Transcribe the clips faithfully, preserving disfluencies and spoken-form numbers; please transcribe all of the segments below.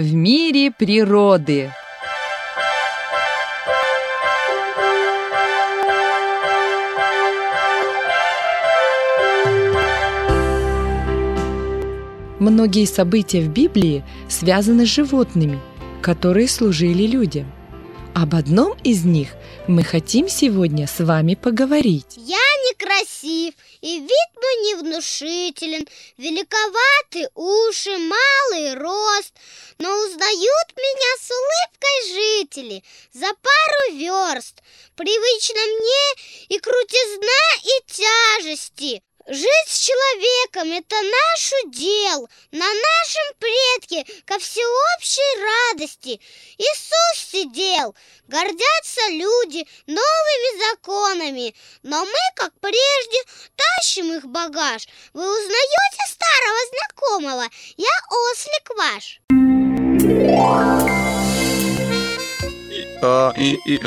в мире природы. Многие события в Библии связаны с животными, которые служили людям. Об одном из них мы хотим сегодня с вами поговорить. Я некрасив, и вид мой невнушителен, великоваты уши, малый рост, но узнают меня с улыбкой жители за пару верст. Привычно мне и крутизна, и тяжести. Жить с человеком – это наш удел, на нашем предке ко всеобщей радости Иисус сидел. Гордятся люди новыми законами, но мы, как прежде, тащим их багаж. Вы узнаете старого знакомого? Я ослик ваш. А, и, и,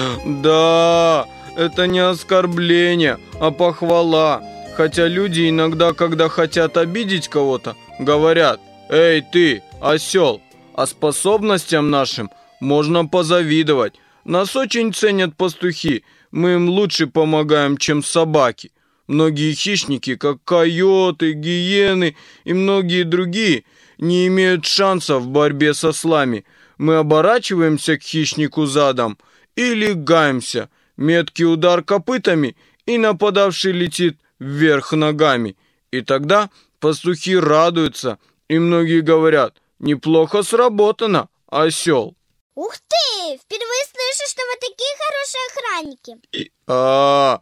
да, это не оскорбление, а похвала. Хотя люди иногда, когда хотят обидеть кого-то, говорят: «Эй, ты, осел!» А способностям нашим можно позавидовать. Нас очень ценят пастухи, мы им лучше помогаем, чем собаки. Многие хищники, как койоты, гиены и многие другие, не имеют шансов в борьбе с ослами. Мы оборачиваемся к хищнику задом и легаемся. Меткий удар копытами, и нападавший летит вверх ногами. И тогда пастухи радуются, и многие говорят: «Неплохо сработано, осел». Ух ты! Впервые слышу, что вы такие хорошие охранники. И, а,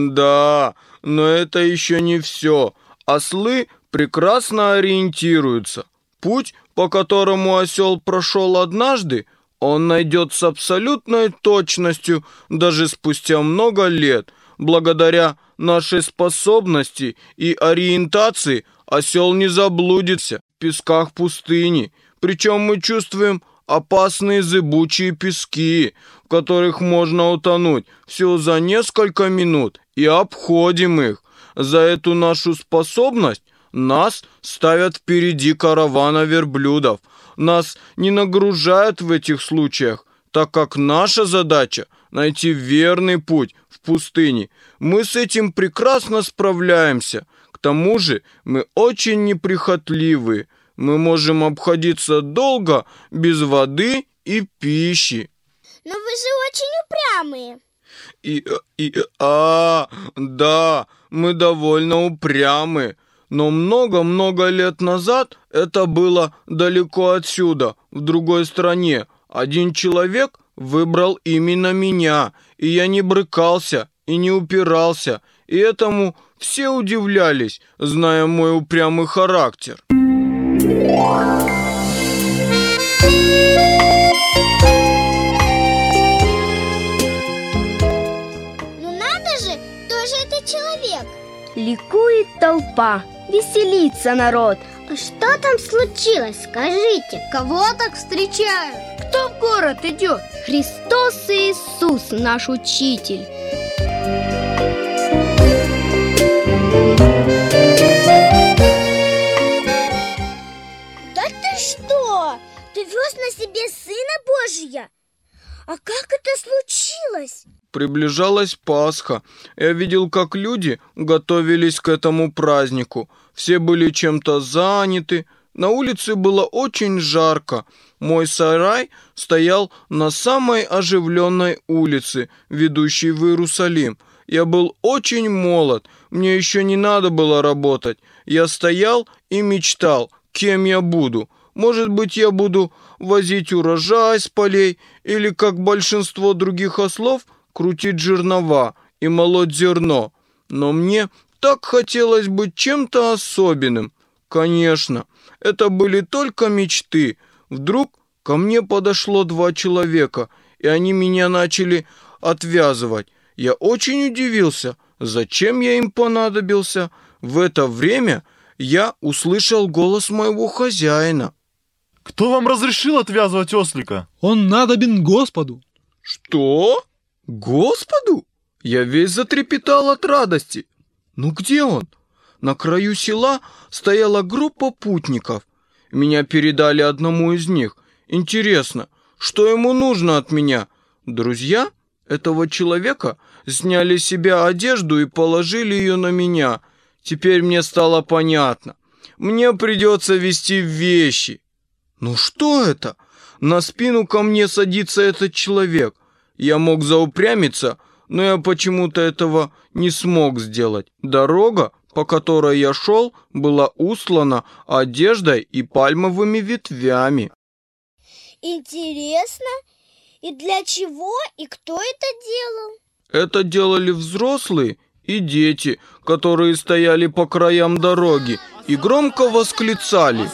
да, но это еще не все. Ослы прекрасно ориентируются. Путь, по которому осел прошел однажды, он найдет с абсолютной точностью даже спустя много лет. Благодаря нашей способности и ориентации осел не заблудится в песках пустыни. Причем мы чувствуем опасные зыбучие пески, в которых можно утонуть всего за несколько минут, и обходим их. За эту нашу способность нас ставят впереди каравана верблюдов. Нас не нагружают в этих случаях, так как наша задача — найти верный путь в пустыне. Мы с этим прекрасно справляемся. К тому же мы очень неприхотливые. Мы можем обходиться долго без воды и пищи. Но вы же очень упрямые. И, и, а, да, мы довольно упрямы. Но много-много лет назад это было далеко отсюда, в другой стране. Один человек выбрал именно меня, и я не брыкался и не упирался, и этому все удивлялись, зная мой упрямый характер. Ну надо же, кто же это человек? Ликует толпа, веселится народ. А что там случилось, скажите? Кого так встречают? Кто в город идет? Христос Иисус, наш учитель. Да ты что? Ты вез на себе Сына Божия? А как это случилось? Приближалась Пасха. Я видел, как люди готовились к этому празднику. Все были чем-то заняты. На улице было очень жарко. Мой сарай стоял на самой оживленной улице, ведущей в Иерусалим. Я был очень молод. Мне еще не надо было работать. Я стоял и мечтал, кем я буду. Может быть, я буду возить урожай с полей или, как большинство других ослов, крутить жернова и молоть зерно. Но мне так хотелось быть чем-то особенным. Конечно, это были только мечты. Вдруг ко мне подошло два человека, и они меня начали отвязывать. Я очень удивился, зачем я им понадобился. В это время я услышал голос моего хозяина. «Кто вам разрешил отвязывать ослика?» «Он надобен Господу». «Что? Господу?» Я весь затрепетал от радости. «Ну где он?» На краю села стояла группа путников. Меня передали одному из них, Интересно, что ему нужно от меня? Друзья этого человека сняли с себя одежду и положили ее на меня. Теперь мне стало понятно. Мне придется везти вещи. Ну что это? На спину ко мне садится этот человек. Я мог заупрямиться, но я почему-то этого не смог сделать. Дорога, по которой я шел, была устлана одеждой и пальмовыми ветвями. Интересно, и для чего, и кто это делал? Это делали взрослые и дети, которые стояли по краям дороги и громко восклицали: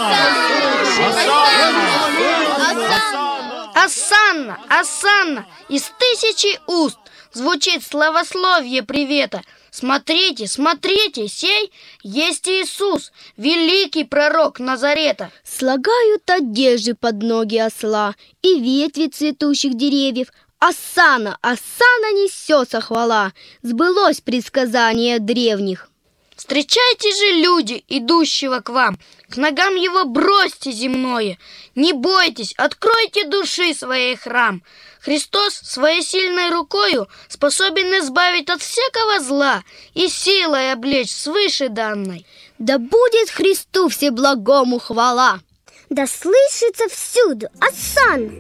Осанна, осанна, из тысячи уст звучит славословие привета. Смотрите, смотрите, сей есть Иисус, великий пророк Назарета. Слагают одежды под ноги осла и ветви цветущих деревьев. Осанна, осанна несется хвала, сбылось предсказание древних. Встречайте же, люди, идущего к вам, к ногам его бросьте земное. Не бойтесь, откройте души своей храм. Христос своей сильной рукою способен избавить от всякого зла и силой облечь свыше данной. Да будет Христу всеблагому хвала! Да слышится всюду осанна!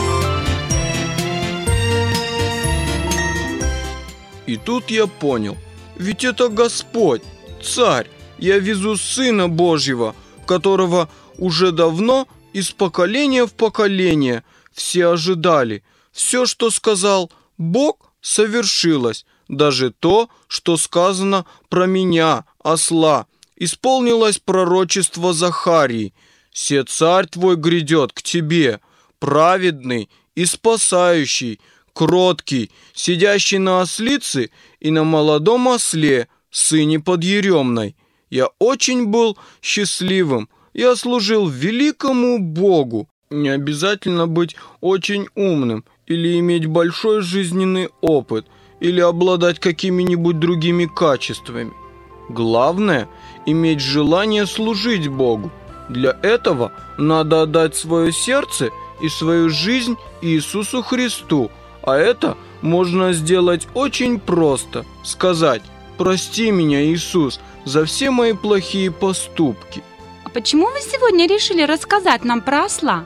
И тут я понял, ведь это Господь, Царь. Я везу Сына Божьего, которого уже давно, из поколения в поколение, все ожидали. Все, что сказал Бог, совершилось. Даже то, что сказано про меня, осла. Исполнилось пророчество Захарии. «Се царь твой грядет к тебе, праведный и спасающий, кроткий, сидящий на ослице и на молодом осле, сыне подъеремной». Я очень был счастливым. Я служил великому Богу. Не обязательно быть очень умным или иметь большой жизненный опыт, или обладать какими-нибудь другими качествами. Главное – иметь желание служить Богу. Для этого надо отдать свое сердце и свою жизнь Иисусу Христу, а это можно сделать очень просто. Сказать: «Прости меня, Иисус, за все мои плохие поступки». А почему вы сегодня решили рассказать нам про осла?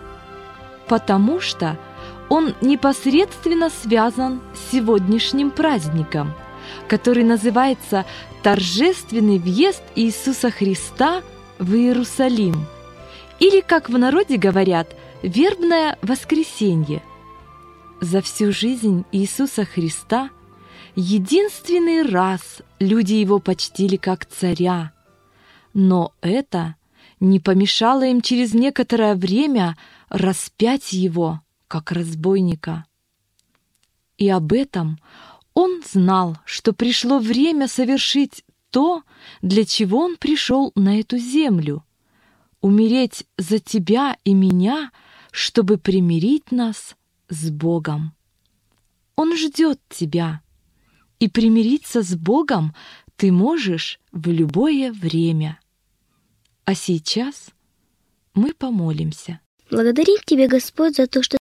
Потому что он непосредственно связан с сегодняшним праздником, который называется «Торжественный въезд Иисуса Христа в Иерусалим», или, как в народе говорят, «Вербное воскресенье». За всю жизнь Иисуса Христа единственный раз люди его почтили как царя, но это не помешало им через некоторое время распять его как разбойника. И об этом он знал, что пришло время совершить то, для чего он пришел на эту землю — умереть за тебя и меня, чтобы примирить нас с Богом. Он ждет тебя, и примириться с Богом ты можешь в любое время. А сейчас мы помолимся. Благодарим Тебя, Господь, за то, что